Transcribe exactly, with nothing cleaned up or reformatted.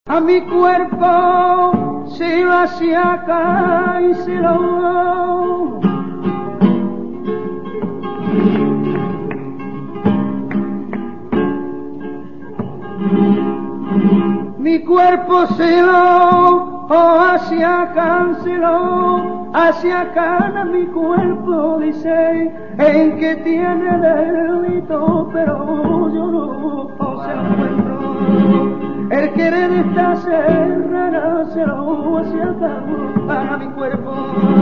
A mi cuerpo se va hacia acá y se lo mi cuerpo se lo hacia acá, se lo hacia acá, mi cuerpo dice en que tiene delito, pero yo no se encuentro. El querer está cerrada, se lo hacia acá, para mi cuerpo.